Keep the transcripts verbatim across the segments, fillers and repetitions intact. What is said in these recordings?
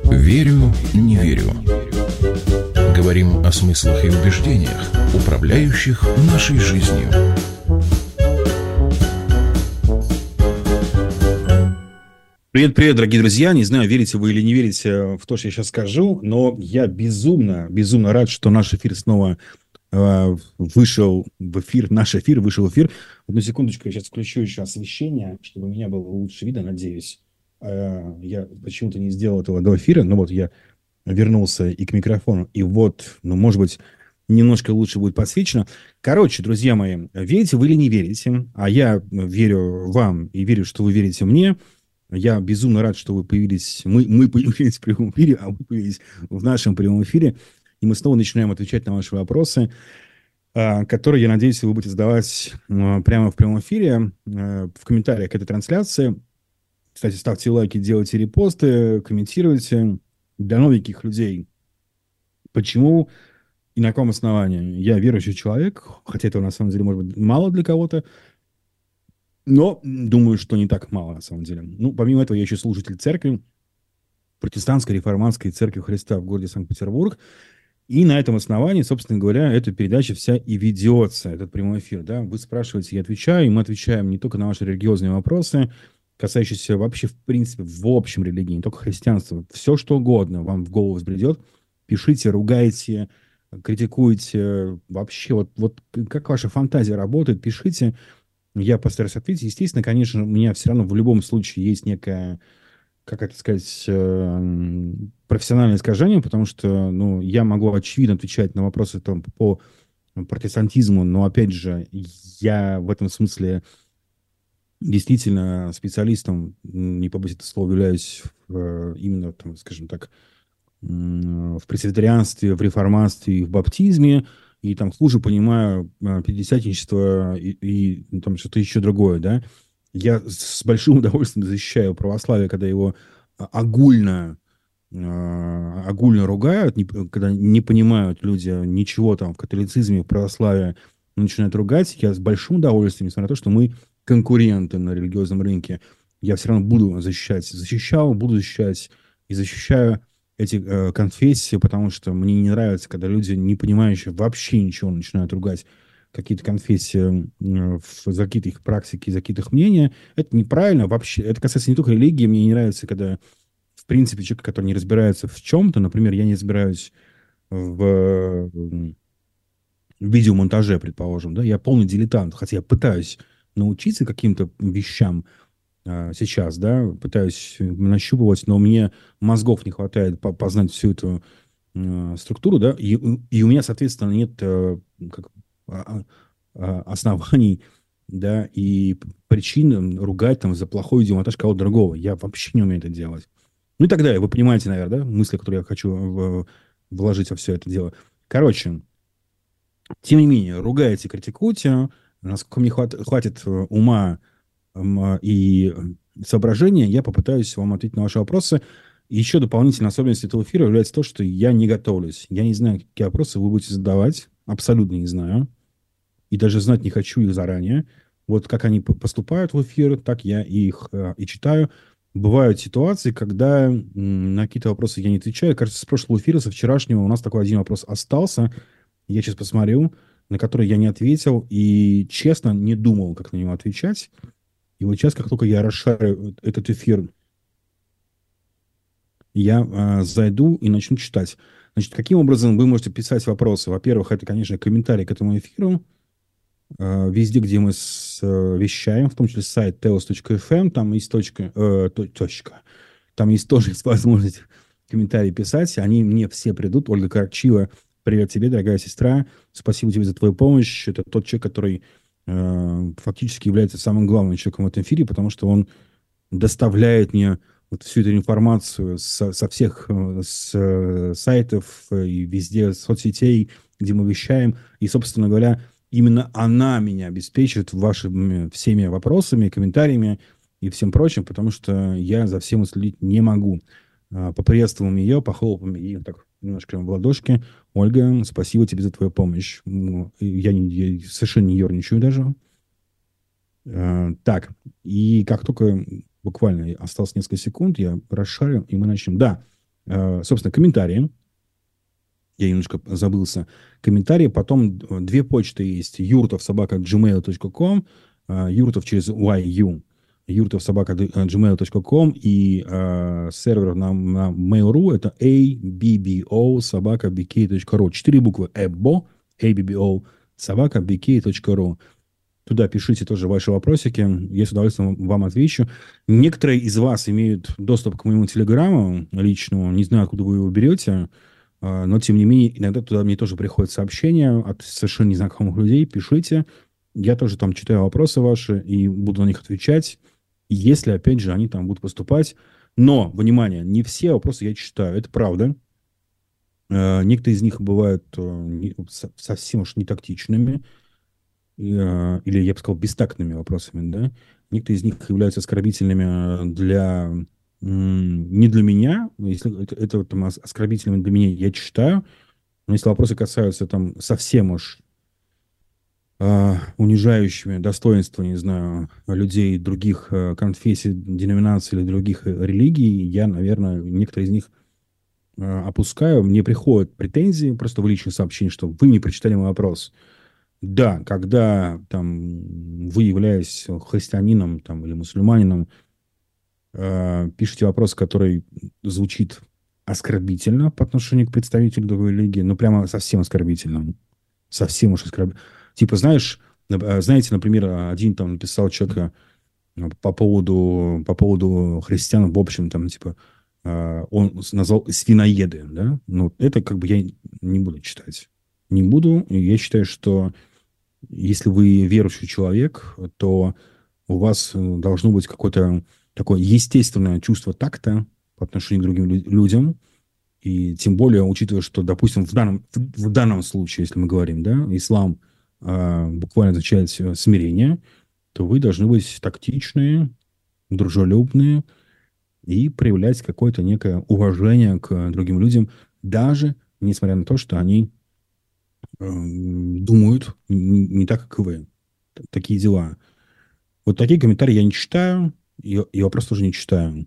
Верю, не верю. Говорим о смыслах и убеждениях, управляющих нашей жизнью. Привет-привет, дорогие друзья. Не знаю, верите вы или не верите в то, что я сейчас скажу, но я безумно, безумно рад, что наш эфир снова э, вышел в эфир. Наш эфир вышел в эфир. Одну секундочку, я сейчас включу еще освещение, чтобы у меня было лучше видно, надеюсь. Э, я почему-то не сделал этого до эфира, но вот я вернулся и к микрофону, и вот, ну, может быть, немножко лучше будет подсвечено. Короче, друзья мои, верите вы или не верите, а я верю вам и верю, что вы верите мне. Я безумно рад, что вы появились, мы, мы появились в прямом эфире, а вы появились в нашем прямом эфире. И мы снова начинаем отвечать на ваши вопросы, которые, я надеюсь, вы будете задавать прямо в прямом эфире, в комментариях к этой трансляции. Кстати, ставьте лайки, делайте репосты, комментируйте. Для новеньких людей. Почему и на каком основании? Я верующий человек, хотя этого на самом деле может быть мало для кого-то, но думаю, что не так мало на самом деле. Ну, помимо этого, я еще служитель церкви, протестантской реформатской церкви Христа в городе Санкт-Петербург. И на этом основании, собственно говоря, эта передача вся и ведется, этот прямой эфир. Да? Вы спрашиваете, я отвечаю, и мы отвечаем не только на ваши религиозные вопросы, касающиеся вообще, в принципе, в общем религии, не только христианства. Все, что угодно вам в голову взбредет. Пишите, ругайте, критикуйте. Вообще, вот, вот как ваша фантазия работает, пишите. Я постараюсь ответить. Естественно, конечно, у меня все равно в любом случае есть некая, как это сказать, профессиональное искажение, потому что, ну, я могу очевидно отвечать на вопросы там, по протестантизму, но, опять же, я в этом смысле действительно специалистом, не побоюсь этого слова, являюсь в, именно, там, скажем так, в пресвитерианстве, в реформатстве и в баптизме, и там хуже понимаю пятидесятничество и, и там что-то еще другое, да. Я с большим удовольствием защищаю православие, когда его огульно, огульно ругают, когда не понимают люди ничего там в католицизме, в православии, начинают ругать. Я с большим удовольствием, несмотря на то, что мы конкуренты на религиозном рынке, я все равно буду защищать, защищал, буду защищать и защищаю эти э, конфессии, потому что мне не нравится, когда люди, не понимающие вообще ничего, начинают ругать какие-то конфессии э, за какие-то их практики, за какие-то их мнения. Это неправильно вообще. Это касается не только религии. Мне не нравится, когда, в принципе, человек, который не разбирается в чем-то, например, я не разбираюсь в, в видеомонтаже, предположим, да, я полный дилетант, хотя я пытаюсь научиться каким-то вещам а, сейчас, да, пытаюсь нащупывать, но мне мозгов не хватает познать всю эту а, структуру, да, и, и у меня, соответственно, нет а, как, а, а, оснований, да, и причин ругать там за плохой видеомонтаж кого-то другого. Я вообще не умею это делать. Ну и так далее. Вы понимаете, наверное, да, мысли, которые я хочу в, вложить во все это дело. Короче, тем не менее, ругаете, критикуйте. Насколько мне хват, хватит ума и соображения, я попытаюсь вам ответить на ваши вопросы. Еще дополнительной особенностью этого эфира является то, что я не готовлюсь. Я не знаю, какие вопросы вы будете задавать. Абсолютно не знаю. И даже знать не хочу их заранее. Вот как они поступают в эфир, так я их и читаю. Бывают ситуации, когда на какие-то вопросы я не отвечаю. Кажется, с прошлого эфира, со вчерашнего у нас такой один вопрос остался. Я сейчас посмотрю, на который я не ответил, и, честно, не думал, как на него отвечать. И вот сейчас, как только я расшарю этот эфир, я э, зайду и начну читать. Значит, каким образом вы можете писать вопросы? Во-первых, это, конечно, комментарий к этому эфиру. Э, везде, где мы с, э, вещаем, в том числе сайт теос точка эф эм, там есть точка, э, точка. Там есть тоже возможность комментарии писать. Они мне все придут. Ольга Карчива, привет тебе, дорогая сестра. Спасибо тебе за твою помощь. Это тот человек, который э, фактически является самым главным человеком в этом эфире, потому что он доставляет мне вот всю эту информацию со, со всех э, с, э, сайтов и везде, соцсетей, где мы вещаем. И, собственно говоря, именно она меня обеспечивает вашими всеми вопросами, комментариями и всем прочим, потому что я за всем уследить не могу. Поприветствуем ее, похлопаем ей так немножко в ладошки. Ольга, спасибо тебе за твою помощь. Я, не, я совершенно не ерничаю даже. Так, и как только буквально осталось несколько секунд, я расшарю, и мы начнем. Да, э, собственно, комментарии. Я немножко забылся. Комментарии, потом две почты есть. юртов собака джи мейл точка ком, юртов через уай ю, юртов собака джи мейл точка ком и э, сервер на, на Mail.ru это эй би би о собака би кей точка ру. Четыре буквы эбо, эй би би о собака би кей точка ру. Туда пишите тоже ваши вопросики. Я с удовольствием вам отвечу. Некоторые из вас имеют доступ к моему телеграмму личному. Не знаю, откуда вы его берете. Но, тем не менее, иногда туда мне тоже приходят сообщения от совершенно незнакомых людей. Пишите. Я тоже там читаю вопросы ваши и буду на них отвечать, если, опять же, они там будут поступать. Но, внимание, не все вопросы я читаю. Это правда. Некоторые из них бывают совсем уж не тактичными. Или, я бы сказал, бестактными вопросами. Да? Некоторые из них являются оскорбительными для... Не для меня, если это, это там, оскорбительными для меня, я читаю, но если вопросы касаются там совсем уж э, унижающими достоинства, не знаю, людей других э, конфессий, деноминаций или других религий, я, наверное, некоторые из них э, опускаю. Мне приходят претензии просто в личное сообщение, что вы не прочитали мой вопрос. Да, когда там вы, являетесь христианином там, или мусульманином, пишите вопрос, который звучит оскорбительно по отношению к представителю другой религии, ну, прямо совсем оскорбительно. Совсем уж оскорбительно. Типа, знаешь, знаете, например, один там написал человек по поводу, по поводу христиан, в общем, там, типа, он назвал свиноеды, да? Ну, это как бы я не буду читать. Не буду. И я считаю, что если вы верующий человек, то у вас должно быть какое-то такое естественное чувство такта по отношению к другим людям. И тем более, учитывая, что, допустим, в данном, в данном случае, если мы говорим, да, ислам э, буквально означает смирение, то вы должны быть тактичные, дружелюбные и проявлять какое-то некое уважение к другим людям, даже несмотря на то, что они э, думают не, не так, как вы. Такие дела. Вот такие комментарии я не читаю. Я, я вопрос тоже не читаю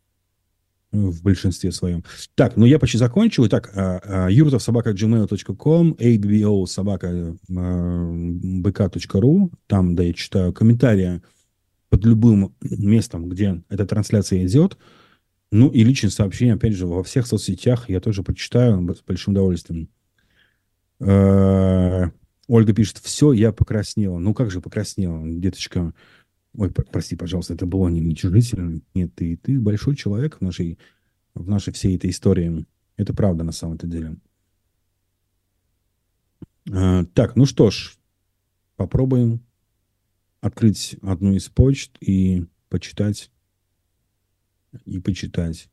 в большинстве своем. Так, ну я почти закончил. Итак, юртов собака джи мейл точка ком, эй би би о собака би кей точка ру. Там, да, я читаю комментарии под любым местом, где эта трансляция идет. Ну и личные сообщения, опять же, во всех соцсетях я тоже прочитаю с большим удовольствием. Ольга пишет, все, я покраснела. Ну как же покраснела, деточка? Ой, прости, пожалуйста, это было не уничижительно. Нет, ты, ты большой человек в нашей, в нашей всей этой истории. Это правда на самом-то деле. А, так, ну что ж, попробуем открыть одну из почт и почитать. И почитать.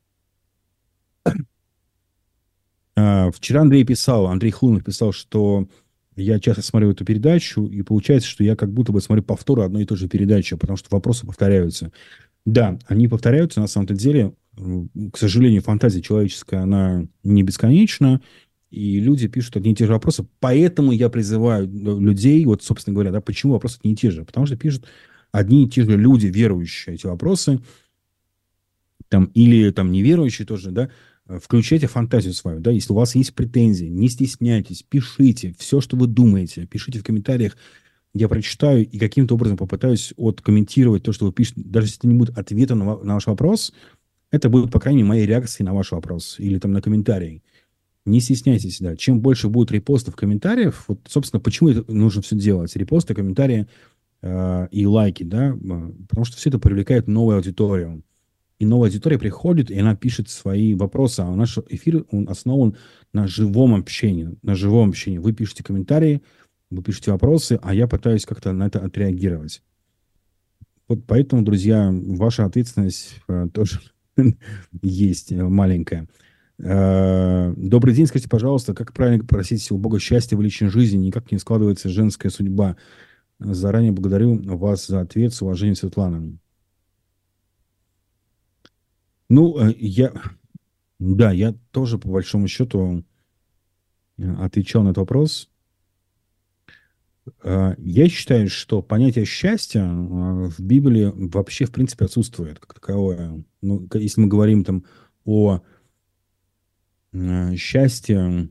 А, вчера Андрей писал, Андрей Хлунов писал, что я часто смотрю эту передачу, и получается, что я как будто бы смотрю повторы одной и той же передачи, потому что вопросы повторяются. Да, они повторяются, на самом-то деле. К сожалению, фантазия человеческая, она не бесконечна, и люди пишут одни и те же вопросы. Поэтому я призываю людей, вот, собственно говоря, да, почему вопросы одни и те же? Потому что пишут одни и те же люди, верующие эти вопросы, там, или там неверующие тоже, да. Включайте фантазию свою, да, если у вас есть претензии, не стесняйтесь, пишите все, что вы думаете, пишите в комментариях, я прочитаю и каким-то образом попытаюсь откомментировать то, что вы пишете, даже если это не будет ответа на, на ваш вопрос, это будет, по крайней мере, моей реакцией на ваш вопрос или там на комментарий. Не стесняйтесь, да, чем больше будет репостов, комментариев, вот, собственно, почему это нужно все делать, репосты, комментарии э, и лайки, да, потому что все это привлекает новую аудиторию. И новая аудитория приходит, и она пишет свои вопросы. А наш эфир он основан на живом общении. На живом общении. Вы пишете комментарии, вы пишете вопросы, а я пытаюсь как-то на это отреагировать. Вот поэтому, друзья, ваша ответственность э, тоже есть э, маленькая. Э, добрый день, скажите, пожалуйста, как правильно просить у Бога счастья в личной жизни? Никак не складывается женская судьба. Заранее благодарю вас за ответ. С уважением, Светлана. Ну, я, да, я тоже, по большому счету, отвечал на этот вопрос. Я считаю, что понятие счастья в Библии вообще, в принципе, отсутствует как таковое. Ну, если мы говорим там о э, счастье,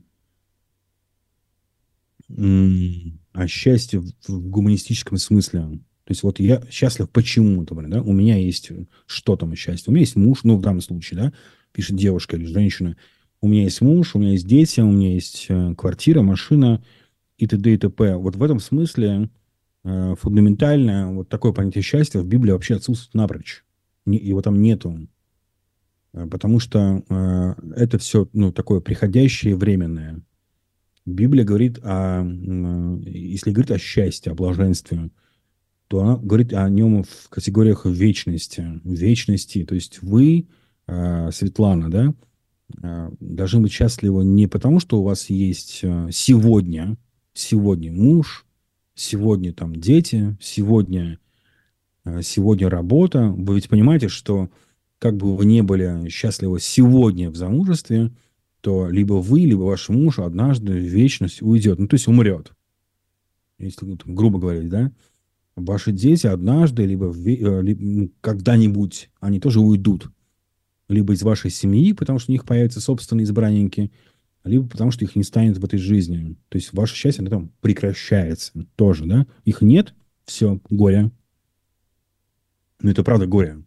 м, а счастье в, в гуманистическом смысле. То есть вот я счастлив почему-то, блин, да, у меня есть, э, что там счастье? У меня есть муж, ну, в данном случае, да, пишет девушка или женщина. У меня есть муж, у меня есть дети, у меня есть э, квартира, машина и т.д. и т.п. Вот в этом смысле э, фундаментально вот такое понятие счастья в Библии вообще отсутствует напрочь. Не- его там нету. Э, Потому что э, это все, ну, такое приходящее, временное. Библия говорит о, м, э, если говорит о счастье, о блаженстве, то она говорит о нем в категориях вечности. Вечности. То есть вы, э, Светлана, да, э, должны быть счастливы не потому, что у вас есть э, сегодня, сегодня муж, сегодня там дети, сегодня, э, сегодня работа. Вы ведь понимаете, что как бы вы не были счастливы сегодня в замужестве, то либо вы, либо ваш муж однажды в вечность уйдет. Ну, то есть умрет, если ну, там, грубо говорить, да. Ваши дети однажды, либо, в ве- э, ли- ну, когда-нибудь, они тоже уйдут. Либо из вашей семьи, потому что у них появятся собственные избранники, либо потому что их не станет в этой жизни. То есть ваше счастье, оно там прекращается тоже, да? Их нет, все, горе. Ну, это правда горе.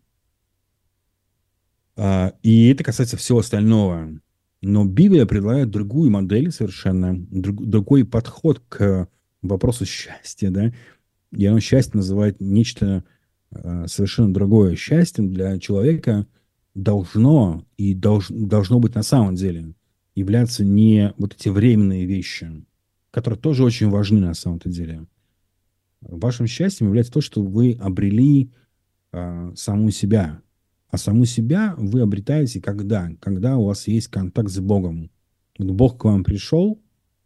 А, и это касается всего остального. Но Библия предлагает другую модель совершенно, друг- другой подход к вопросу счастья, да? И оно счастье называет нечто э, совершенно другое. Счастьем для человека должно и долж- должно быть на самом деле являться не вот эти временные вещи, которые тоже очень важны на самом-то деле. Вашим счастьем является то, что вы обрели э, саму себя. А саму себя вы обретаете когда? Когда у вас есть контакт с Богом. Вот Бог к вам пришел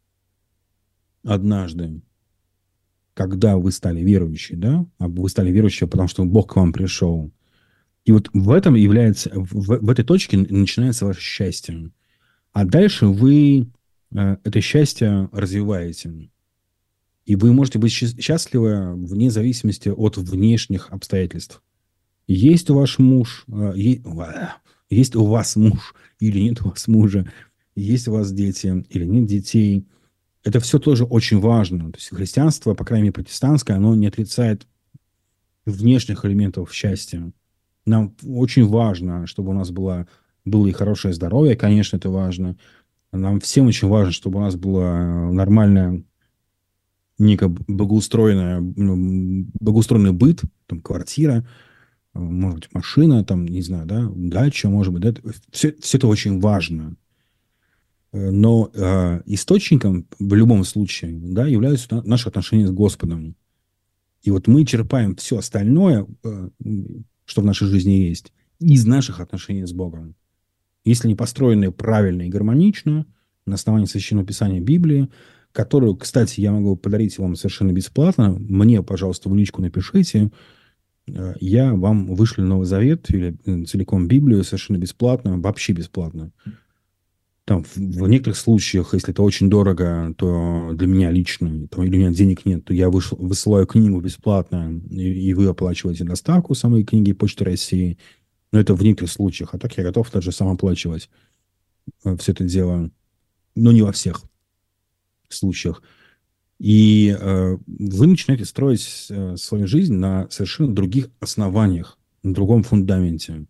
однажды, когда вы стали верующие, да? А вы стали верующие, потому что Бог к вам пришел. И вот в этом является, в, в этой точке начинается ваше счастье. А дальше вы э, это счастье развиваете. И вы можете быть счаст- счастливы вне зависимости от внешних обстоятельств. Есть у ваш муж, э, е- ва- есть у вас муж или нет у вас мужа, есть у вас дети или нет детей. Это все тоже очень важно. То есть христианство, по крайней мере протестантское, оно не отрицает внешних элементов счастья. Нам очень важно, чтобы у нас было, было и хорошее здоровье, конечно, это важно. Нам всем очень важно, чтобы у нас было нормальное, некое благоустроенное, ну, благоустроенный быт, там, квартира, э, может быть, машина, там, не знаю, да, дача, может быть, да, все, все это очень важно. Э, Но э, источником в любом случае, да, являются на- наши отношения с Господом. И вот мы черпаем все остальное, э, что в нашей жизни есть, из наших отношений с Богом. Если они построены правильно и гармонично, на основании Священного Писания Библии, которую, кстати, я могу подарить вам совершенно бесплатно, мне, пожалуйста, в личку напишите, э, я вам вышлю Новый Завет или э, целиком Библию совершенно бесплатно, вообще бесплатно. Там, в, в некоторых случаях, если это очень дорого, то для меня лично, там, или у меня денег нет, то я вышел, высылаю книгу бесплатно, и, и вы оплачиваете доставку самой книги Почты России. Но это в некоторых случаях. А так я готов даже сам оплачивать э, все это дело. Но не во всех случаях. И э, вы начинаете строить э, свою жизнь на совершенно других основаниях, на другом фундаменте.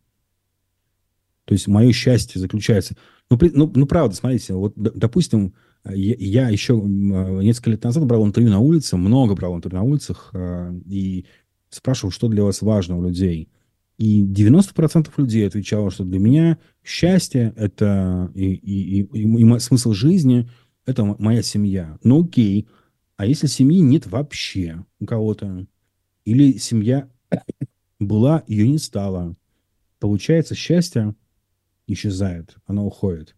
То есть мое счастье заключается... Ну, при, ну, ну правда, смотрите, вот, д- допустим, э, я, я еще э, несколько лет назад брал интервью на улице, много брал интервью на улицах, э, и спрашивал, что для вас важно у людей. И девяносто процентов людей отвечало, что для меня счастье это и, и, и, и, и мо- смысл жизни это м- моя семья. Ну окей, а если семьи нет вообще у кого-то, или семья была, ее не стало, получается, счастье исчезает, оно уходит.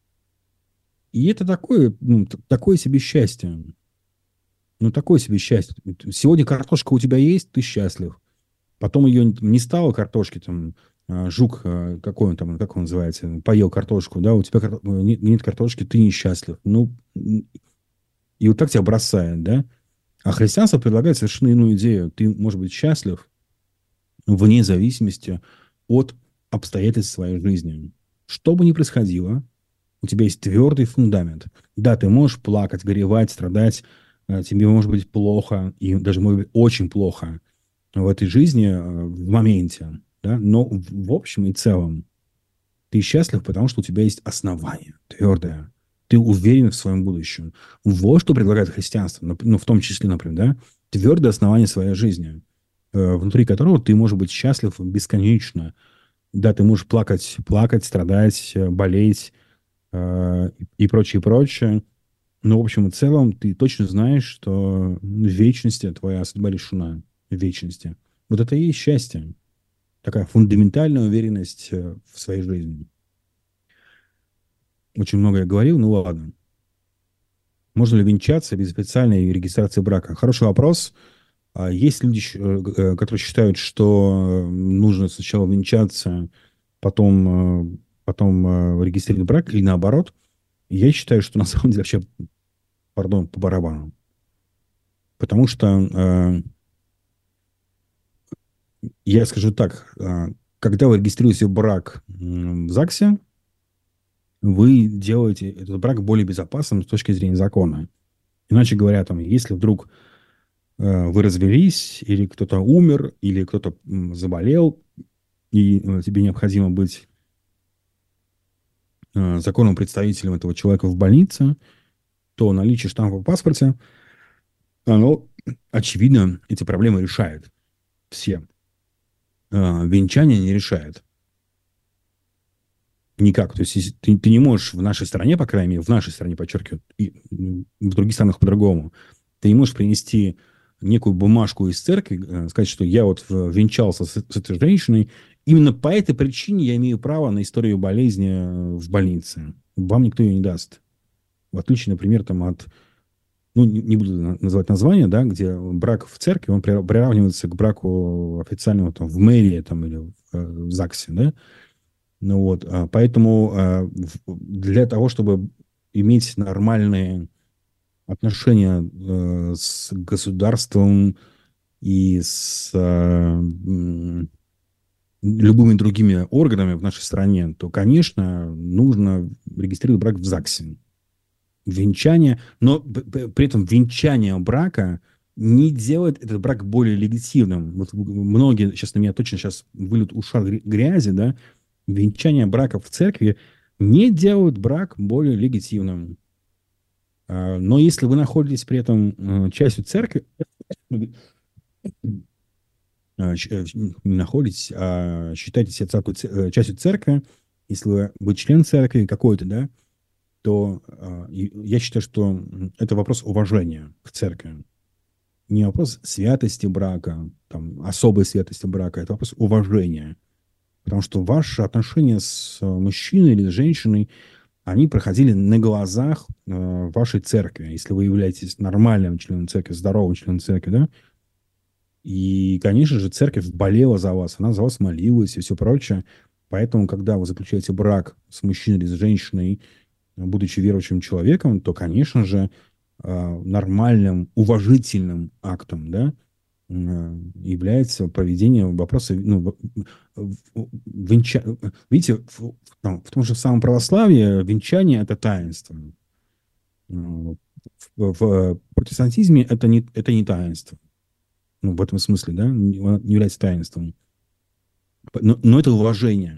И это такое, ну, т- такое себе счастье. Ну, такое себе счастье. Сегодня картошка у тебя есть, ты счастлив. Потом ее не стало картошки, там, а, жук, а, какой он там, как он называется, поел картошку, да, у тебя карто- нет, нет картошки, ты несчастлив. Ну, м, и вот так тебя бросает, да. А христианство предлагает совершенно иную идею. Ты, можешь быть, счастлив вне зависимости от обстоятельств своей жизни. Что бы ни происходило, у тебя есть твердый фундамент. Да, ты можешь плакать, горевать, страдать, э, тебе может быть плохо, и даже может быть очень плохо в этой жизни, э, в моменте, да, но в, в общем и целом ты счастлив, потому что у тебя есть основание твердое. Ты уверен в своем будущем. Вот что предлагает христианство, нап- ну, в том числе, например, да, твердое основание своей жизни, э, внутри которого ты можешь быть счастлив бесконечно. Да, ты можешь плакать, плакать, страдать, э, болеть, э, и прочее, прочее. Но, в общем и целом, ты точно знаешь, что в вечности твоя судьба решена. В вечности. Вот это и есть счастье. Такая фундаментальная уверенность э, в своей жизни. Очень много я говорил, ну ладно. Можно ли венчаться без официальной регистрации брака? Хороший вопрос. А есть люди, щ- э, г- э, которые считают, что э, нужно сначала венчаться, потом, э, потом э, регистрировать брак, или наоборот. Я считаю, что на самом деле вообще, пардон, по барабану. Потому что, э, я скажу так, э, когда вы регистрируете брак м, в ЗАГСе, вы делаете этот брак более безопасным с точки зрения закона. Иначе говоря, там, если вдруг э, вы развелись, или кто-то умер, или кто-то м, заболел, и э, тебе необходимо быть э, законным представителем этого человека в больнице, то наличие штампа в паспорте, оно, очевидно, эти проблемы решает. Все. Э, венчание не решает. Никак. То есть, если ты, ты не можешь в нашей стране, по крайней мере, в нашей стране, подчеркиваю, и м, в других странах по-другому, ты не можешь принести некую бумажку из церкви, э, сказать, что я вот в- венчался с, с этой женщиной, именно по этой причине я имею право на историю болезни э, в больнице. Вам никто ее не даст. В отличие, например, там, от, ну, не, не буду на- называть название, да, где брак в церкви, он при- приравнивается к браку официальному там, в мэрии там, или в, э, в ЗАГСе, да. Ну вот, а, поэтому а, в- для того, чтобы иметь нормальные отношения э, с государством и с а, м, любыми другими органами в нашей стране, то, конечно, нужно регистрировать брак в ЗАГСе. Венчание, но п- п- при этом венчание брака не делает этот брак более легитимным. Вот многие сейчас на меня точно сейчас выльют ушат гря- грязи, да, венчание брака в церкви не делают брак более легитимным. А, Но если вы находитесь при этом э, частью церкви, э, щ- э, не находитесь, а считаете себя церковь- ц- э, частью церкви, если вы, вы член церкви какой-то, да, то а, и я считаю, что м, это вопрос уважения к церкви. Не вопрос святости брака, там, особой святости брака, это вопрос уважения. Потому что ваши отношения с э, мужчиной или с женщиной, они проходили на глазах э, вашей церкви. Если вы являетесь нормальным членом церкви, здоровым членом церкви, да, и, конечно же, церковь болела за вас, она за вас молилась и все прочее. Поэтому, когда вы заключаете брак с мужчиной или с женщиной, будучи верующим человеком, то, конечно же, э, нормальным, уважительным актом, да, э, является проведение вопроса, ну, в- в- венча... Видите, в, в том в том же самом православии венчание – это таинство. Э, В, в протестантизме это не, это не таинство. Ну, в этом смысле, да, не не является таинством. Но, но это уважение.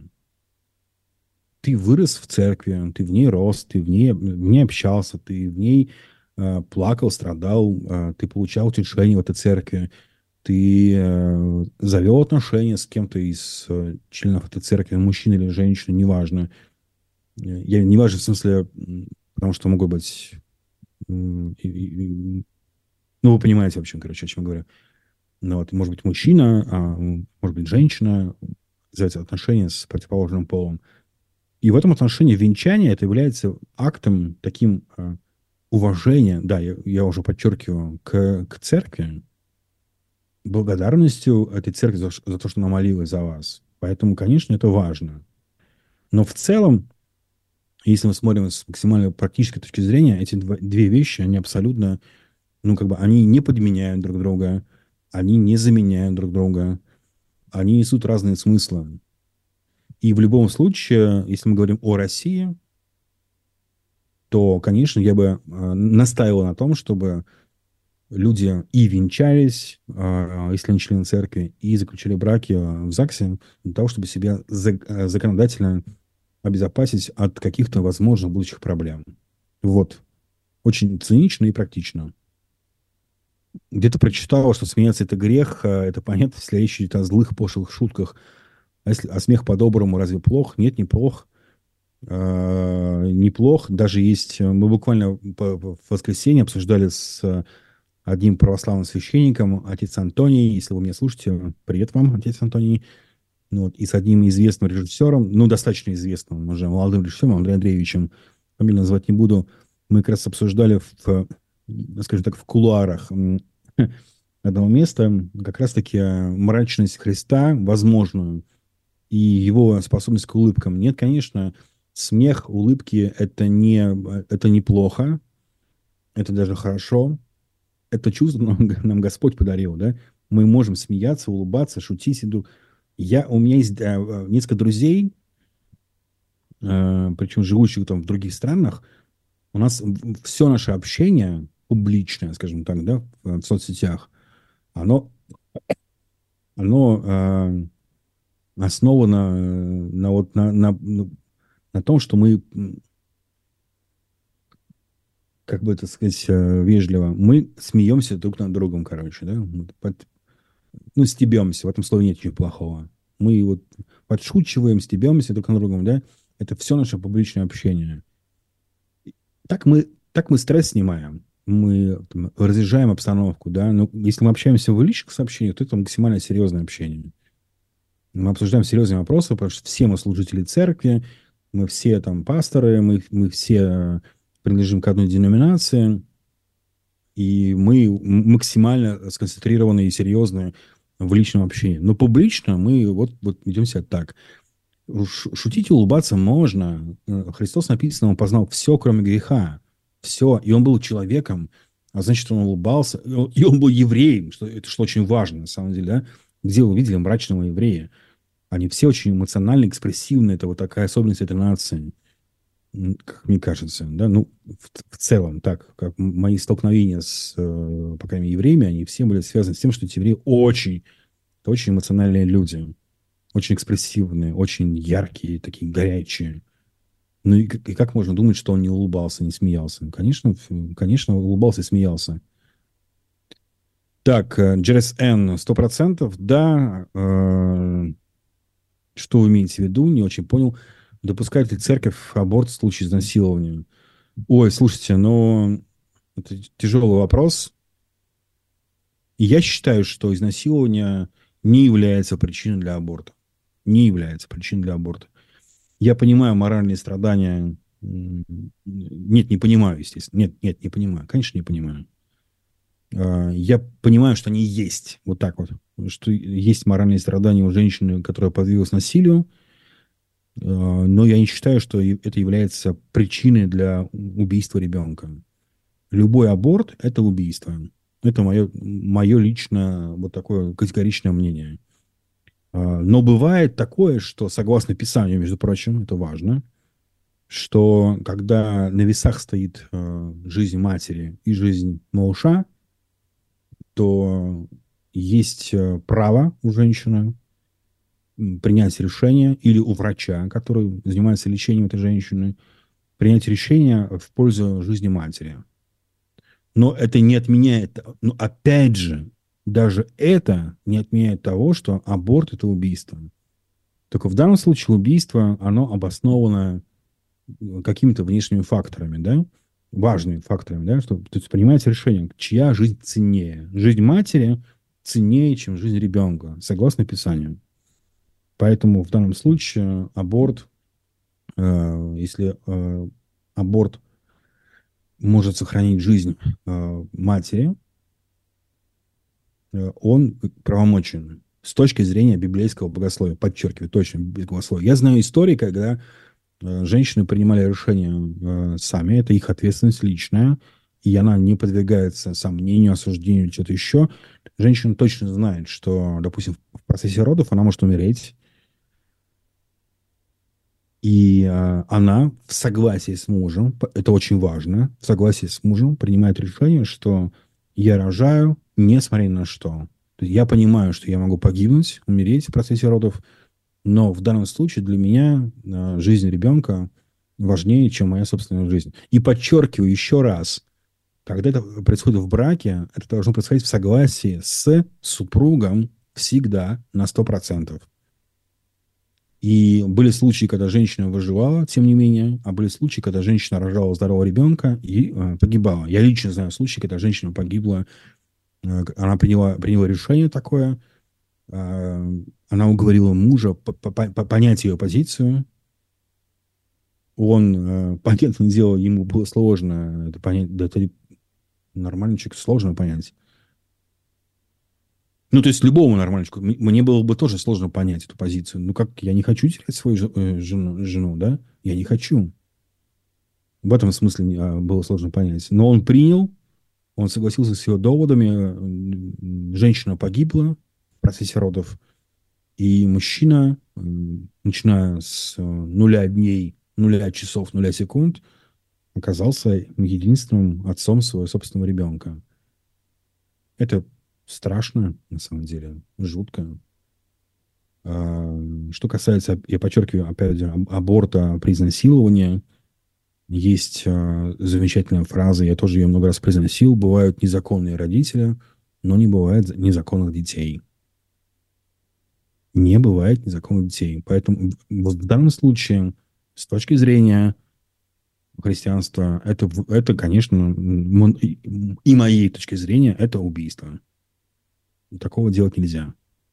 Ты вырос в церкви, ты в ней рос, ты в ней, в ней общался, ты в ней э, плакал, страдал, э, ты получал утешение в этой церкви, ты э, завел отношения с кем-то из э, членов этой церкви, мужчина или женщина, неважно. Э, Я не важно в смысле, м, потому что могут быть, м, и- и- и- ну, вы понимаете, в общем, короче, о чем я говорю. Ну, вот, может быть, мужчина, а, м, может быть, женщина, завязать отношения с противоположным полом. И в этом отношении венчание это является актом таким а, уважения, да, я, я уже подчеркиваю, к, к церкви, благодарностью этой церкви за, ш- за то, что она молилась за вас. Поэтому, конечно, это важно. Но в целом, если мы смотрим с максимально практической точки зрения, эти два- две вещи, они абсолютно, ну, как бы, они не подменяют друг друга, они не заменяют друг друга, они несут разные смыслы. И в любом случае, если мы говорим о России, то, конечно, я бы э, настаивал на том, чтобы люди и венчались, э, если они члены церкви, и заключили браки э, в ЗАГСе для того, чтобы себя за- э, законодательно обезопасить от каких-то возможных будущих проблем. Вот. Очень цинично и практично. Где-то прочитал, что смеяться — это грех, а это понятно, если речь идет о злых, пошлых шутках. А, если, а смех по-доброму разве плох? Нет, неплох. А, неплох. Даже есть... Мы буквально по- по- в воскресенье обсуждали с одним православным священником, отец Антоний. Если вы меня слушаете, привет вам, отец Антоний. Ну, вот, и с одним известным режиссером, ну, достаточно известным уже молодым режиссером, Андреем Андреевичем, фамилию называть не буду, мы как раз обсуждали в, скажем так, в кулуарах одного места как раз-таки мрачность Христа возможную и его способность к улыбкам. Нет, конечно, смех, улыбки — это не, это неплохо, это даже хорошо. Это чувство нам, нам Господь подарил, да? Мы можем смеяться, улыбаться, шутить. Я, у меня есть э, несколько друзей, э, причем живущих там в других странах. У нас все наше общение публичное, скажем так, да, в, в соцсетях, оно, оно э, основано на, вот, на, на, на том, что мы, как бы это сказать э, вежливо, мы смеемся друг над другом, короче, да, под, ну, стебемся, в этом слове нет ничего плохого. Мы вот подшучиваем, стебемся друг над другом, да, это все наше публичное общение. Так мы, так мы стресс снимаем, мы там, разряжаем обстановку, да, но если мы общаемся в личных сообщениях, то это максимально серьезное общение. Мы обсуждаем серьезные вопросы, потому что все мы служители церкви, мы все там пасторы, мы, мы все принадлежим к одной деноминации, и мы максимально сконцентрированы и серьезны в личном общении. Но публично мы вот, вот ведем себя так. Шутить и улыбаться можно. Христос, написано, он познал все, кроме греха. Все. И он был человеком, а значит, он улыбался. И он был евреем, что, это что очень важно, на самом деле. Да? Где вы видели мрачного еврея? Они все очень эмоционально экспрессивны. Это вот такая особенность этой нации, как мне кажется. Да? Ну, в, в целом, так, как мои столкновения с, по крайней мере, евреями, они все были связаны с тем, что эти евреи очень, очень эмоциональные люди. Очень экспрессивные, очень яркие, такие горячие. Ну и, и как можно думать, что он не улыбался, не смеялся? Конечно, конечно, улыбался и смеялся. Так, Джерес Н, сто процентов, да. Э, что вы имеете в виду? Не очень понял. Допускает ли церковь аборт в случае изнасилования? Ой, слушайте, ну, это тяжелый вопрос. Я считаю, что изнасилование не является причиной для аборта. Не является причиной для аборта. Я понимаю моральные страдания. Нет, не понимаю, естественно. Нет, нет, не понимаю. Конечно, не понимаю. Я понимаю, что они есть. Вот так вот. Что есть моральные страдания у женщины, которая подверглась насилию. Но я не считаю, что это является причиной для убийства ребенка. Любой аборт – это убийство. Это мое, мое личное вот такое категоричное мнение. Но бывает такое, что, согласно Писанию, между прочим, это важно, что когда на весах стоит э, жизнь матери и жизнь малыша, то есть э, право у женщины принять решение, или у врача, который занимается лечением этой женщины, принять решение в пользу жизни матери. Но это не отменяет, но опять же, даже это не отменяет того, что аборт – это убийство. Только в данном случае убийство, оно обосновано какими-то внешними факторами, да, важными факторами, да, что то есть принимается решение, чья жизнь ценнее. Жизнь матери ценнее, чем жизнь ребенка, согласно Писанию. Поэтому в данном случае аборт, э, если э, аборт может сохранить жизнь э, матери, э, он правомочен с точки зрения библейского богословия, подчеркиваю, точно богословия. Я знаю истории, когда женщины принимали решения э, сами, это их ответственность личная, и она не подвергается сомнению, осуждению или что-то еще. Женщина точно знает, что, допустим, в процессе родов она может умереть. И а, она в согласии с мужем, п- это очень важно, в согласии с мужем принимает решение, что я рожаю, несмотря ни на что. То есть я понимаю, что я могу погибнуть, умереть в процессе родов, но в данном случае для меня а, жизнь ребенка важнее, чем моя собственная жизнь. И подчеркиваю еще раз, когда это происходит в браке, это должно происходить в согласии с супругом всегда на сто процентов. И были случаи, когда женщина выживала, тем не менее, а были случаи, когда женщина рожала здорового ребенка и э, погибала. Я лично знаю случаи, когда женщина погибла, э, она приняла, приняла решение такое, э, она уговорила мужа по- по- по- понять ее позицию. Он, э, понятное дело, ему было сложно это понять, да это нормальный человек, сложно понять. Ну, то есть любому нормальному человеку, мне было бы тоже сложно понять эту позицию. Ну, как, я не хочу терять свою же- э, жену, жену, да? Я не хочу. В этом смысле а, было сложно понять. Но он принял, он согласился с ее доводами. м, Женщина погибла в процессе родов. И мужчина, м, начиная с э, нуля дней, нуля часов, нуля секунд, оказался единственным отцом своего собственного ребенка. Это страшно, на самом деле, жутко. А, Что касается, я подчеркиваю, опять же, аб- аборта при изнасиловании, есть э, замечательная фраза, я тоже ее много раз произносил: бывают незаконные родители, но не бывает незаконных детей. Не бывает незаконных детей. Поэтому вот в данном случае, с точки зрения христианства, это, в- это конечно, м, и и моей точки зрения, это убийство. Такого делать нельзя.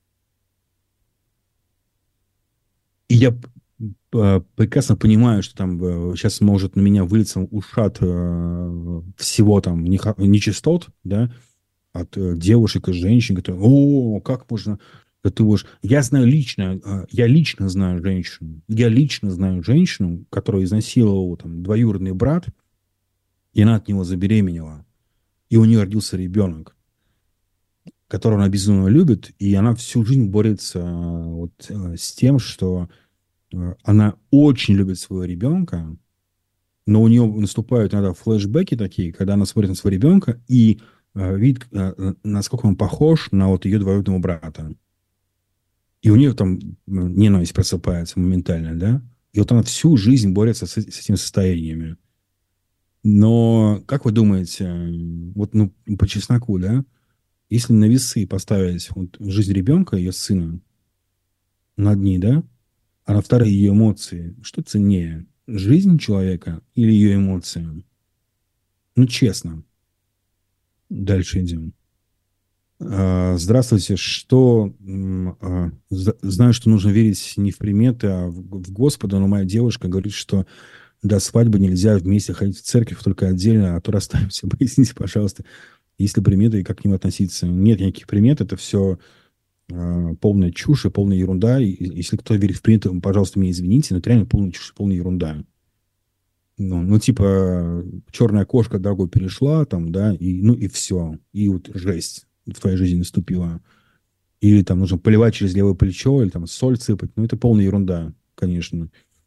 И я э, прекрасно понимаю, что там э, сейчас может на меня вылиться ушат э, всего там неха- нечистот, да, от э, девушек и женщин, которые: о, как можно, да ты будешь... Я знаю лично, э, я лично знаю женщину, я лично знаю женщину, которую изнасиловал там двоюродный брат, и она от него забеременела, и у нее родился ребенок, которого она безумно любит, и она всю жизнь борется э, вот э, с тем, что э, она очень любит своего ребенка, но у нее наступают иногда флешбеки такие, когда она смотрит на своего ребенка и э, видит, э, насколько он похож на вот ее двоюродного брата. И у нее там ну, ненависть просыпается моментально, да? И вот она всю жизнь борется с, с этими состояниями. Но, как вы думаете, вот ну, по чесноку, да, если на весы поставить вот, жизнь ребенка, ее сына, над ней, да, а на вторые ее эмоции, что ценнее? Жизнь человека или ее эмоции? Ну, честно. Дальше идем. А, Здравствуйте. Что м, а, з- знаю, что нужно верить не в приметы, а в, в Господа, но моя девушка говорит, что до свадьбы нельзя вместе ходить в церковь, только отдельно, а то расстанемся. Поясните, пожалуйста, есть ли приметы и как к ним относиться? Нет никаких примет, это все а, полная чушь и полная ерунда. И, и если кто верит в приметы, пожалуйста, меня извините, но это реально полная чушь, полная ерунда. Ну, ну, типа, черная кошка дорогу перешла, там, да, и, ну, и все. И вот жесть в твоей жизни наступила. Или там нужно поливать через левое плечо, или там соль сыпать. Ну, это полная ерунда, конечно.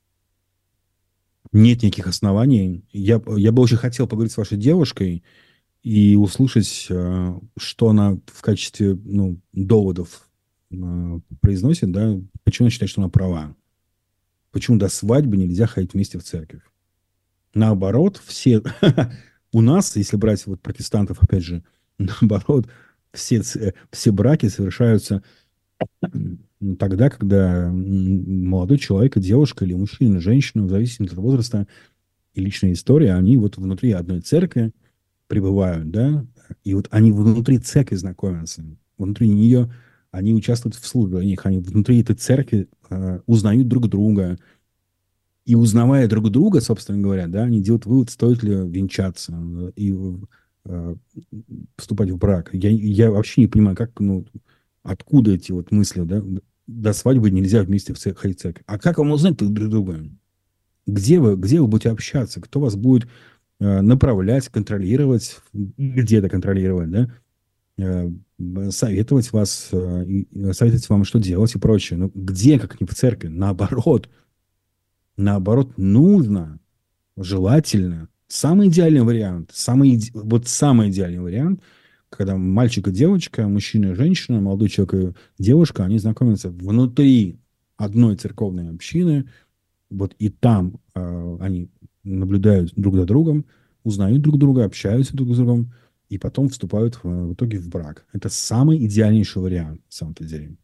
Нет никаких оснований. Я, я бы очень хотел поговорить с вашей девушкой и услышать, э, что она в качестве, ну, доводов э, произносит, да, почему она считает, что она права. Почему до свадьбы нельзя ходить вместе в церковь. Наоборот, все у нас, если брать вот протестантов, опять же, наоборот, все, ц- все браки совершаются тогда, когда м, молодой человек, и девушка или мужчина, женщина, в зависимости от возраста и личной истории, они вот внутри одной церкви пребывают, да, и вот они внутри церкви знакомятся, внутри нее они участвуют в служениях, они внутри этой церкви э, узнают друг друга, и узнавая друг друга, собственно говоря, да, они делают вывод, стоит ли венчаться э, и э, вступать в брак. Я, я вообще не понимаю, как, ну, откуда эти вот мысли, да, до свадьбы нельзя вместе в церковь, ходить в церковь. А как вам узнать друг друга? Где вы, где вы будете общаться? Кто вас будет э, направлять, контролировать, где-то контролировать, да? Э, советовать вас, э, и советовать вам, что делать и прочее. Ну, где, как не в церкви? Наоборот, Наоборот, нужно, желательно, самый идеальный вариант, самый, иде- вот самый идеальный вариант, когда мальчик и девочка, мужчина и женщина, молодой человек и девушка, они знакомятся внутри одной церковной общины, вот и там э, они наблюдают друг за другом, узнают друг друга, общаются друг с другом, и потом вступают в, в итоге в брак. Это самый идеальнейший вариант, на самом-то деле.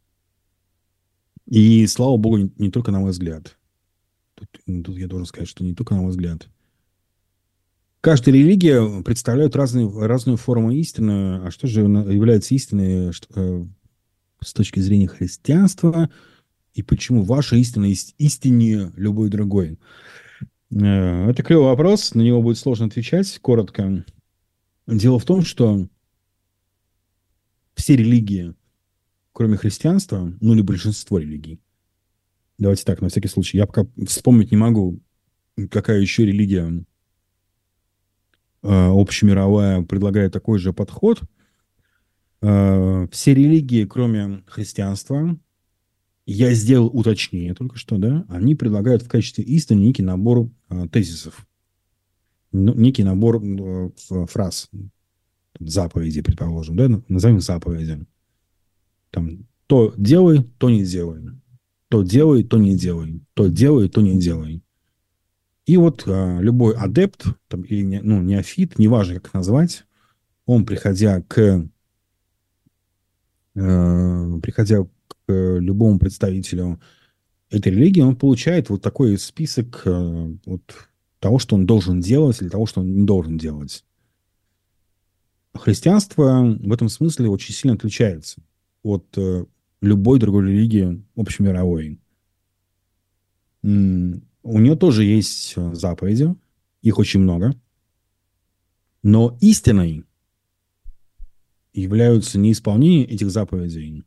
И слава богу, не, не только на мой взгляд. Тут, тут я должен сказать, что не только на мой взгляд. Каждая религия представляет разные, разную форму истины. А что же является истиной что, э, с точки зрения христианства? И почему ваша истина есть истиннее любой другой? Э, это клевый вопрос, на него будет сложно отвечать коротко. Дело в том, что все религии, кроме христианства, ну или большинство религий, давайте так, на всякий случай, я пока вспомнить не могу, какая еще религия э, общемировая предлагает такой же подход. Э, все религии, кроме христианства, я сделал уточнение только что, да, они предлагают в качестве истины некий набор э, тезисов, ну, некий набор э, фраз, заповеди, предположим, да, назовем их заповеди. Там, то делай, то не делай. То делай, то не делай. То делай, то не делай. И вот а, любой адепт, там, или не, ну, неофит, неважно, как назвать, он, приходя к, э, приходя к любому представителю этой религии, он получает вот такой список э, вот, того, что он должен делать, или того, что он не должен делать. Христианство в этом смысле очень сильно отличается от э, любой другой религии общемировой. М, У нее тоже есть э, заповеди, их очень много, но истиной являются не исполнение этих заповедей,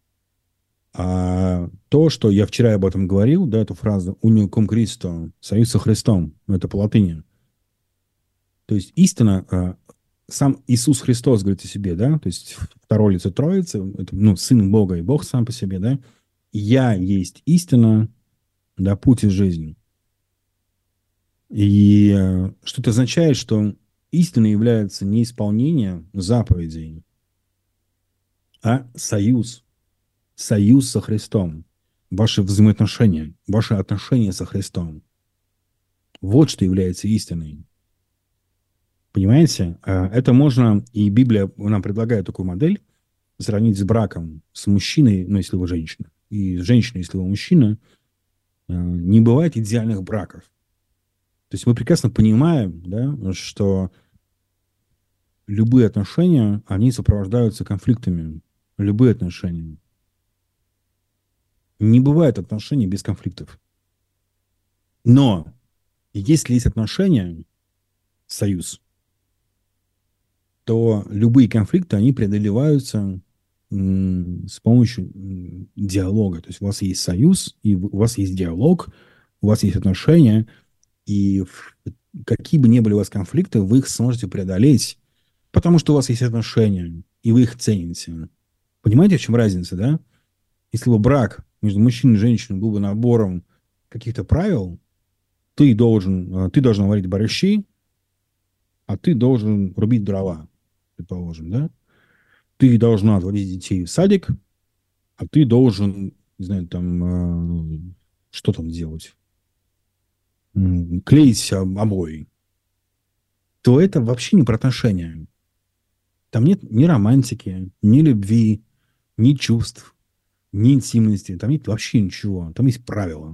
а то, что я вчера об этом говорил, да, эту фразу «Unio cum Christo», «Союз со Христом», ну, это по латыни. То есть истина, э, сам Иисус Христос говорит о себе, да, то есть второе лицо Троицы, это, ну, Сын Бога и Бог сам по себе, да, «Я есть истина, да, путь и жизнь». И э, что это означает, что истиной является не исполнение заповедей, а союз, союз со Христом, ваши взаимоотношения, ваши отношения со Христом. Вот что является истиной. Понимаете? Э, Это можно, и Библия нам предлагает такую модель, сравнить с браком, с мужчиной, ну, если вы женщина, и с женщиной, если вы мужчина. Э, Не бывает идеальных браков. То есть мы прекрасно понимаем, да, что любые отношения, они сопровождаются конфликтами. Любые отношения. Не бывает отношений без конфликтов. Но если есть отношения, союз, то любые конфликты, они преодолеваются м, с помощью м, диалога. То есть у вас есть союз, и у вас есть диалог, у вас есть отношения, и в- какие бы ни были у вас конфликты, вы их сможете преодолеть, потому что у вас есть отношения, и вы их цените. Понимаете, в чем разница, да? Если бы брак между мужчиной и женщиной был бы набором каких-то правил, ты должен, э, ты должен варить борщи, а ты должен рубить дрова, предположим, да? Ты должна отводить детей в садик, а ты должен, не знаю, там, э, что там делать? М, Клеить об- обои. То это вообще не про отношения. Там нет ни романтики, ни любви, ни чувств, ни интимности. Там нет вообще ничего. Там есть правила.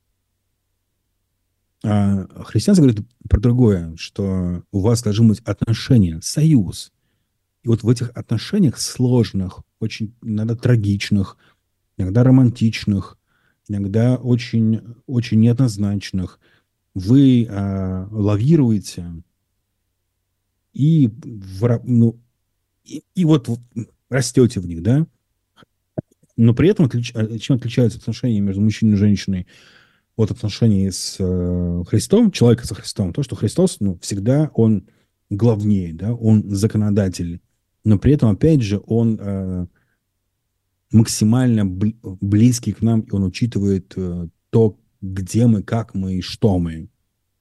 А христианство говорит про другое, что у вас должны быть отношения, союз. И вот в этих отношениях сложных, очень иногда трагичных, иногда романтичных, иногда очень, очень неоднозначных, вы а, лавируете и, в ра- ну, и, и вот в- растете в них, да? Но при этом отлич- а, чем отличаются отношения между мужчиной и женщиной от отношений с э, Христом, человека со Христом? То, что Христос, ну, всегда он главнее, да, он законодатель, но при этом, опять же, он э, максимально бли- близкий к нам, и он учитывает э, то, где мы, как мы и что мы.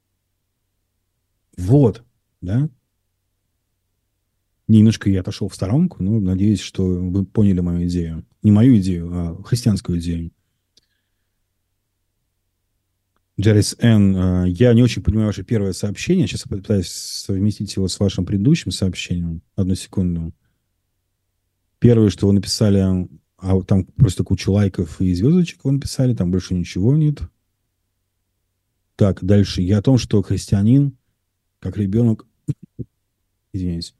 Вот, да? Немножко я отошел в сторонку, но надеюсь, что вы поняли мою идею. Не мою идею, а христианскую идею. Джеррис Н., э, я не очень понимаю ваше первое сообщение. Сейчас я попытаюсь совместить его с вашим предыдущим сообщением. Одну секунду. Первое, что вы написали, а вот там просто кучу лайков и звездочек вы написали, там больше ничего нет. Так, дальше. Я о том, что христианин, как ребенок, извиняюсь,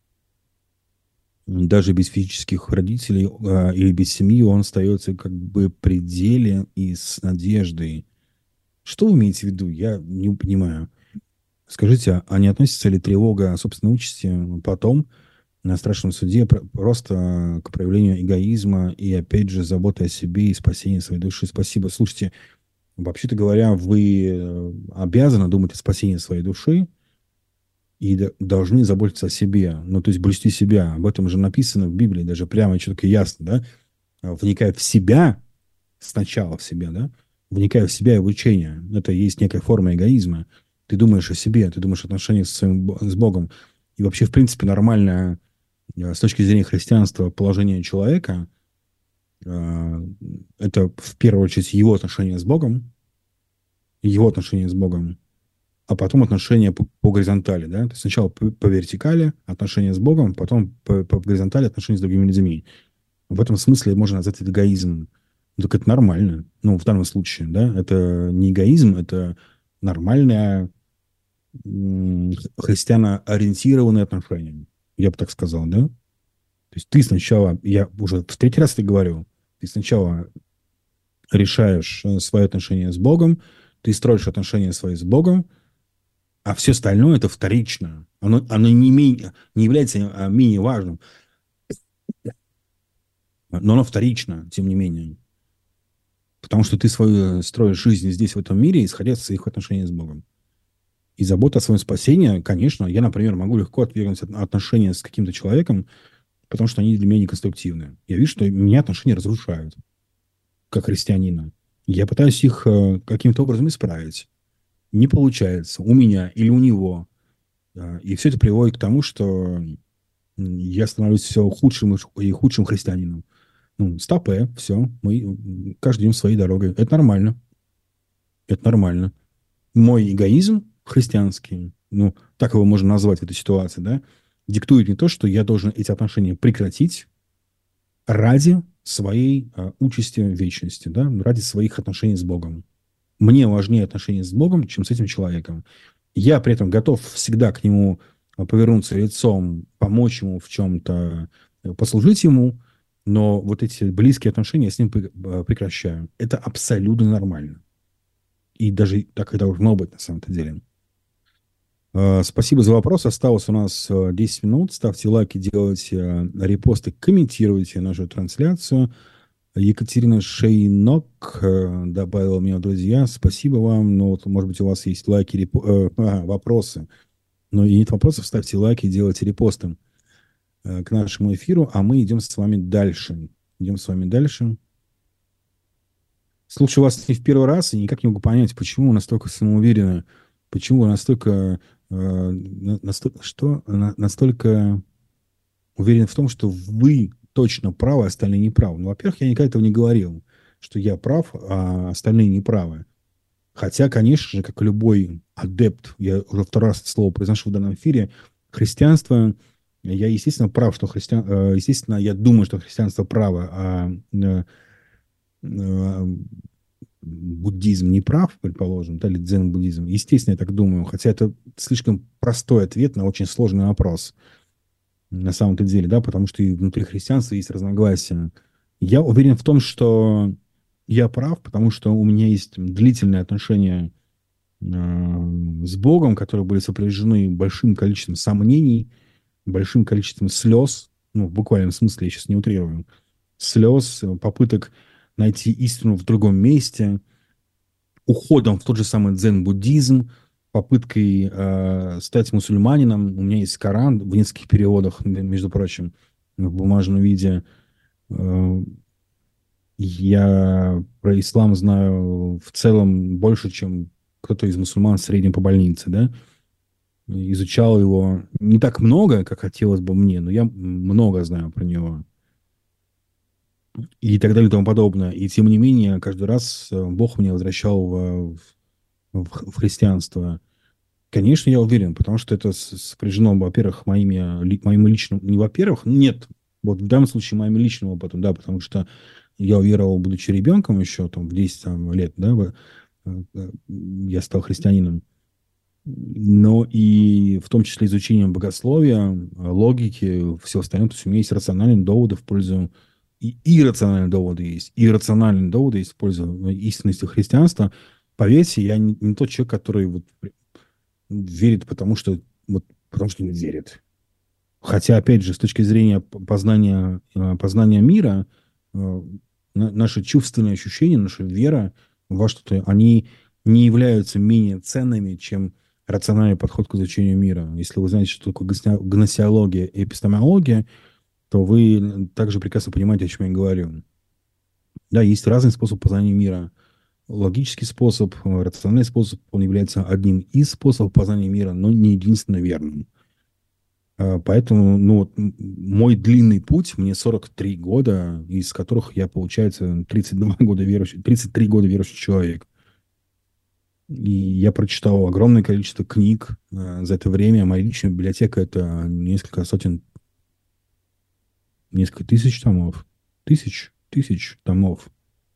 даже без физических родителей э, или без семьи, он остается как бы при деле и с надеждой. Что вы имеете в виду? Я не понимаю. Скажите, а не относится ли тревога о собственной участи потом на страшном суде просто к проявлению эгоизма и, опять же, заботы о себе и спасении своей души? Спасибо. Слушайте, вообще-то говоря, вы обязаны думать о спасении своей души и должны заботиться о себе. Ну, то есть блюсти себя. Об этом же написано в Библии, даже прямо четко и ясно, да? Вникая в себя, сначала в себя, да? Вникая в себя и в учение. Это и есть некая форма эгоизма. Ты думаешь о себе, ты думаешь о отношениях с, своим, с Богом. И вообще, в принципе, нормальное с точки зрения христианства положение человека это в первую очередь его отношения с Богом, его отношения с Богом, а потом отношения по, по горизонтали. Да? То есть сначала по, по вертикали отношения с Богом, потом по, по горизонтали отношения с другими людьми. В этом смысле можно назвать это эгоизмом. Так это нормально. Ну, в данном случае, да, это не эгоизм, это нормальное христиано-ориентированное отношение. Я бы так сказал, да? То есть ты сначала, я уже в третий раз это говорю, ты сначала решаешь свои отношения с Богом, ты строишь отношения свои с Богом, а все остальное это вторично. Оно, оно не, менее, не является менее важным. Но оно вторично, тем не менее. Потому что ты свою строишь жизнь здесь, в этом мире, исходя из своих отношений с Богом. И забота о своем спасении, конечно, я, например, могу легко отвергнуть отношения с каким-то человеком, потому что они для меня неконструктивны. Я вижу, что меня отношения разрушают, как христианина. Я пытаюсь их каким-то образом исправить. Не получается у меня или у него. И все это приводит к тому, что я становлюсь все худшим и худшим христианином. Ну, стопэ, все, мы каждый идем своей дорогой. Это нормально. Это нормально. Мой эгоизм христианский, ну, так его можно назвать в этой ситуации, да, диктует не то, что я должен эти отношения прекратить ради своей а, участи в вечности, да, ради своих отношений с Богом. Мне важнее отношения с Богом, чем с этим человеком. Я при этом готов всегда к нему повернуться лицом, помочь ему в чем-то, послужить ему, но вот эти близкие отношения я с ним прекращаю. Это абсолютно нормально. И даже так и должно быть на самом-то деле. Спасибо за вопрос. Осталось у нас десять минут. Ставьте лайки, делайте репосты, комментируйте нашу трансляцию. Екатерина Шейнок добавила меня в друзья. Спасибо вам. Ну, вот, может быть, у вас есть лайки, репо... а, вопросы. Но и нет вопросов, ставьте лайки, делайте репосты к нашему эфиру, а мы идем с вами дальше. Идем с вами дальше. Слушаю вас не в первый раз и никак не могу понять, почему вы настолько самоуверены, почему вы настолько, э, настолько, что, на, настолько уверены в том, что вы точно правы, а остальные не правы. Ну, во-первых, я никогда этого не говорил, что я прав, а остальные не правы. Хотя, конечно же, как и любой адепт, я уже второй раз это слово произношу в данном эфире, христианство, я, естественно, прав, что христиан... Естественно, я думаю, что христианство право, а буддизм не прав, предположим, да, или дзен-буддизм. Естественно, я так думаю, хотя это слишком простой ответ на очень сложный вопрос на самом-то деле, да, потому что и внутри христианства есть разногласия. Я уверен в том, что я прав, потому что у меня есть длительные отношения э, с Богом, которые были сопряжены большим количеством сомнений, большим количеством слез, ну, в буквальном смысле, я сейчас не утрирую, слез, попыток найти истину в другом месте, уходом в тот же самый дзен-буддизм, попыткой э, стать мусульманином. У меня есть Коран в нескольких переводах, между прочим, в бумажном виде. Э, Я про ислам знаю в целом больше, чем кто-то из мусульман в среднем по больнице, да. Изучал его не так много, как хотелось бы мне, но я много знаю про него. И так далее и тому подобное. И тем не менее, каждый раз э, Бог меня возвращал в, в, в христианство. Конечно, я уверен, потому что это с- сопряжено, во-первых, моими, ли- моим личным... Не во-первых, нет. Вот в данном случае моим личным опытом, да, потому что я уверовал, будучи ребенком еще, там, в десять там, лет, да, в- э, э, я стал христианином. Но и в том числе изучением богословия, логики, всего остального. То есть у меня есть рациональные доводы в пользу... И иррациональные доводы есть. И рациональные доводы есть в пользу истинности христианства. Поверьте, я не, не тот человек, который вот верит, потому что, вот, потому что не верит. Хотя, опять же, с точки зрения познания, э, познания мира, э, наши чувственные ощущения, наша вера во что-то, они не являются менее ценными, чем рациональный подход к изучению мира. Если вы знаете, что такое гносеология и эпистемология, то вы также прекрасно понимаете, о чем я говорю. Да, есть разный способ познания мира. Логический способ, э, рациональный способ, он является одним из способов познания мира, но не единственно верным. А, Поэтому, ну, вот м- мой длинный путь, мне сорок три года, из которых я, получается, тридцать два года верующий, тридцать три года верующий человек. И я прочитал огромное количество книг э, за это время. Моя личная библиотека — это несколько сотен, несколько тысяч томов. Тысяч, тысяч томов.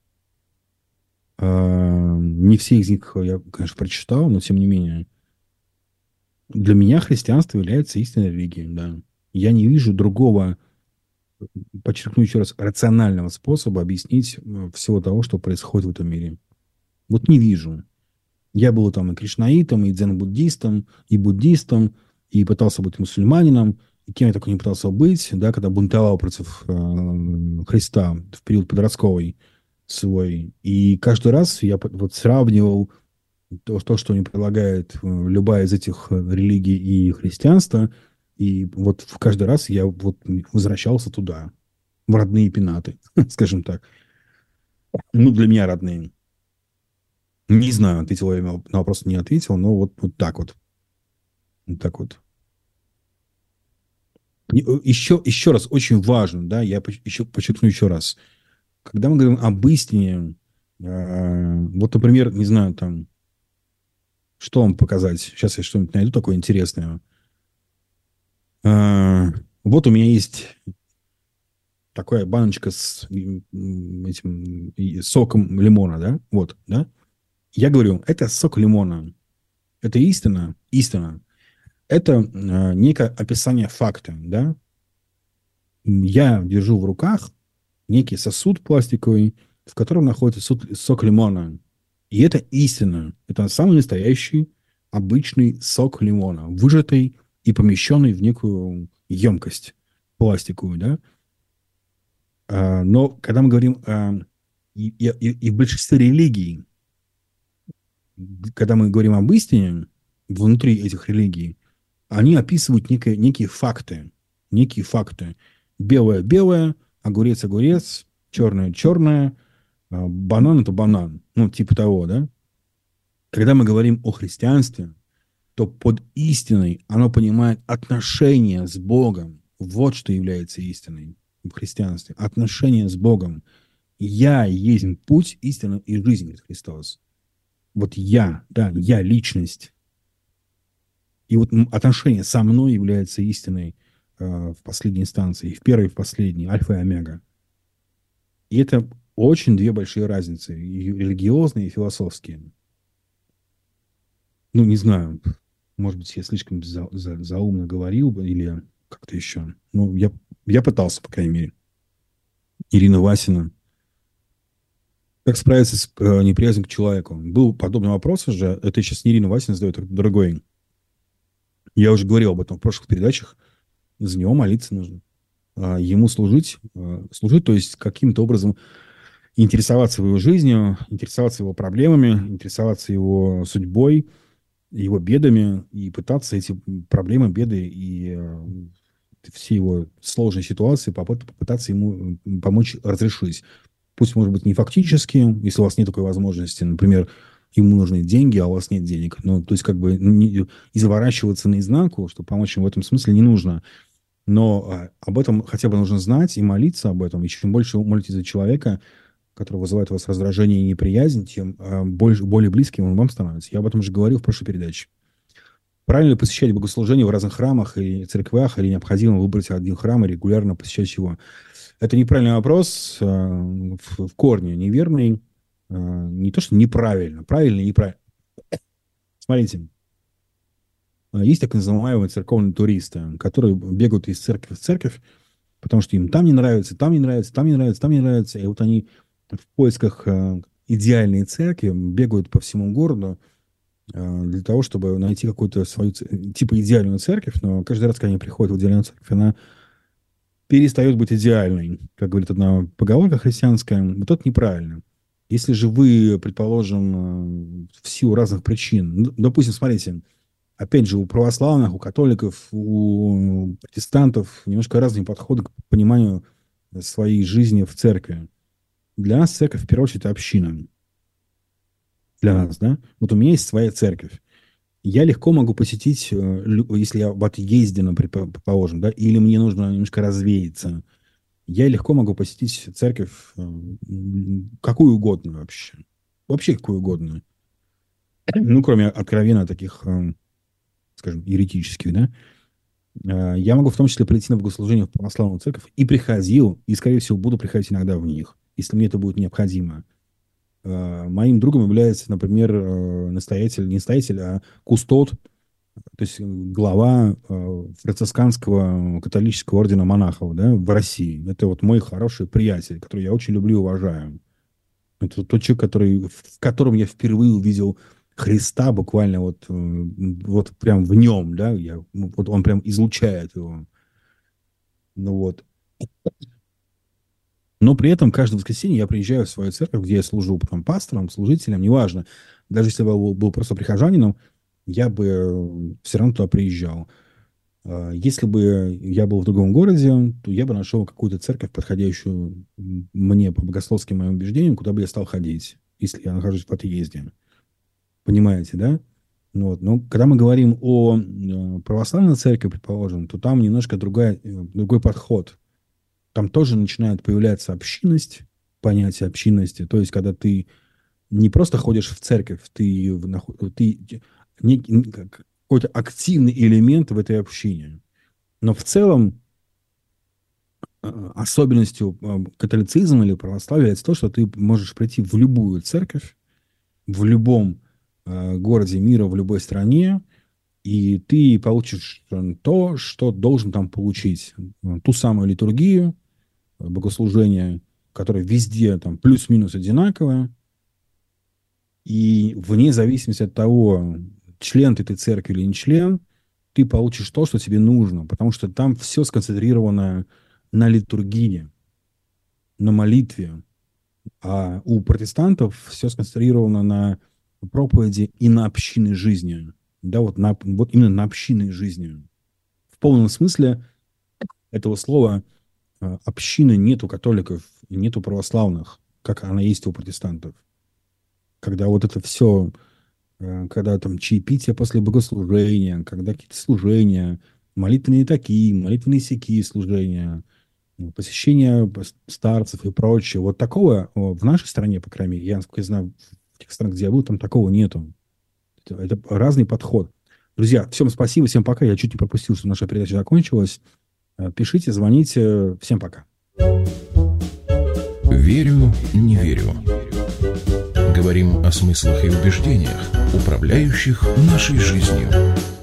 А, не все из них я, конечно, прочитал, но тем не менее. Для меня христианство является истинной религией, да. Я не вижу другого, подчеркну еще раз, рационального способа объяснить э, всего того, что происходит в этом мире. Вот не вижу. Я был там и кришнаитом, и дзен-буддистом, и буддистом, и пытался быть мусульманином, и кем я только не пытался быть, да, когда бунтовал против э, Христа в период подростковый свой. И каждый раз я по- вот сравнивал то, то, что мне предлагает э, любая из этих э, религий и христианства, и вот в каждый раз я вот возвращался туда, в родные пенаты, скажем так. Ну, для меня родные. Не знаю, ответил я на вопрос, не ответил, но вот, вот так вот. Вот так вот. Еще, еще раз, очень важно, да, я еще подчеркну еще раз. Когда мы говорим об истине, э, вот, например, не знаю, там, что вам показать? Сейчас я что-нибудь найду такое интересное. Э, вот у меня есть такая баночка с этим соком лимона, да, вот, да. Я говорю, это сок лимона. Это истина, истина. Это э, некое описание факта, да. Я держу в руках некий сосуд пластиковый, в котором находится сок, сок лимона. И это истина. Это самый настоящий, обычный сок лимона, выжатый и помещенный в некую емкость пластиковую, да. А, но когда мы говорим а, и, и, и в большинстве религий, когда мы говорим об истине, внутри этих религий, они описывают некие, некие факты. Некие факты. Белое-белое, огурец-огурец, черное-черное, а, банан — это банан. Ну, типа того, да? Когда мы говорим о христианстве, то под истиной оно понимает отношения с Богом. Вот что является истиной в христианстве. Отношения с Богом. Я есть путь, истина и жизнь, говорит Христос. Вот я, да, я личность. И вот отношение со мной является истиной э, в последней инстанции, и в первой, и в последней, альфа и омега. И это очень две большие разницы, и религиозные, и философские. Ну, не знаю, может быть, я слишком за, за, заумно говорил бы, или как-то еще. Ну, я, я пытался, по крайней мере. Ирина Васина. Как справиться с э, неприязнью к человеку? Был подобный вопрос уже. Это сейчас не Ирина Васина задает, это другой. Я уже говорил об этом в прошлых передачах. За него молиться нужно. А, ему служить, а, служить, то есть каким-то образом интересоваться его жизнью, интересоваться его проблемами, интересоваться его судьбой, его бедами и пытаться эти проблемы, беды и э, все его сложные ситуации попытаться ему помочь разрешить. Пусть, может быть, не фактически, если у вас нет такой возможности. Например, ему нужны деньги, а у вас нет денег. Ну, то есть, как бы не, и заворачиваться наизнанку, чтобы помочь им в этом смысле, не нужно. Но а, об этом хотя бы нужно знать и молиться об этом. И чем больше вы молитесь за человека, который вызывает у вас раздражение и неприязнь, тем а, больше, более близким он вам становится. Я об этом уже говорил в прошлой передаче. Правильно ли посещать богослужения в разных храмах и церквях, или необходимо выбрать один храм и регулярно посещать его? Это неправильный вопрос, а, в, в корне неверный. А, не то, что неправильно, правильно и неправильно. Смотрите. Есть так называемые церковные туристы, которые бегают из церкви в церковь, потому что им там не нравится, там не нравится, там не нравится, там не нравится. И вот они в поисках идеальной церкви бегают по всему городу для того, чтобы найти какую-то свою, типа, идеальную церковь. Но каждый раз, когда они приходят в идеальную церковь, она перестает быть идеальной. Как говорит одна поговорка христианская, вот это неправильно. Если же вы, предположим, в силу разных причин, допустим, смотрите, опять же, у православных, у католиков, у протестантов немножко разные подходы к пониманию своей жизни в церкви. Для нас церковь, в первую очередь, это община. Для нас, да? Вот у меня есть своя церковь. Я легко могу посетить, если я в отъезде, например, предположим, да, или мне нужно немножко развеяться, я легко могу посетить церковь какую угодно вообще. Вообще какую угодно. Ну, кроме откровенно таких, скажем, еретических, да, я могу в том числе прийти на богослужение в православную церковь и приходил, и, скорее всего, буду приходить иногда в них, если мне это будет необходимо. Моим другом является, например, настоятель, не настоятель, а кустод, то есть глава францисканского католического ордена монахов, да, в России. Это вот мой хороший приятель, который я очень люблю и уважаю. Это тот человек, который, в котором я впервые увидел Христа буквально вот, вот прям в нем, да, я, вот он прям излучает его. Ну вот. Но при этом каждое воскресенье я приезжаю в свою церковь, где я служу потом пастором, служителем, неважно. Даже если я был, был просто прихожанином, я бы все равно туда приезжал. Если бы я был в другом городе, то я бы нашел какую-то церковь, подходящую мне по богословским моим убеждениям, куда бы я стал ходить, если я нахожусь в отъезде. Понимаете, да? Вот. Но когда мы говорим о православной церкви, предположим, то там немножко другая, другой подход. Там тоже начинает появляться общинность, понятие общинности. То есть, когда ты не просто ходишь в церковь, ты, ты не, какой-то активный элемент в этой общине. Но в целом особенностью католицизма или православия является то, что ты можешь прийти в любую церковь, в любом э, городе мира, в любой стране, и ты получишь то, что должен там получить. Ту самую литургию, богослужение, которое везде там плюс-минус одинаковое, и вне зависимости от того, член ты этой церкви или не член, ты получишь то, что тебе нужно, потому что там все сконцентрировано на литургии, на молитве. А у протестантов все сконцентрировано на проповеди и на общинной жизни. Да, вот, на, вот именно на общинной жизни. В полном смысле этого слова общины нет у католиков, нет у православных, как она есть у протестантов. Когда вот это все, когда там чаепитие после богослужения, когда какие-то служения, молитвенные такие, молитвенные сякие служения, посещение старцев и прочее. Вот такого в нашей стране, по крайней мере, я, насколько я знаю, в тех странах, где я был, там такого нету. Это, это разный подход. Друзья, всем спасибо, всем пока. Я чуть не пропустил, что наша передача закончилась. Пишите, звоните. Всем пока. Верю, не верю. Говорим о смыслах и убеждениях, управляющих нашей жизнью.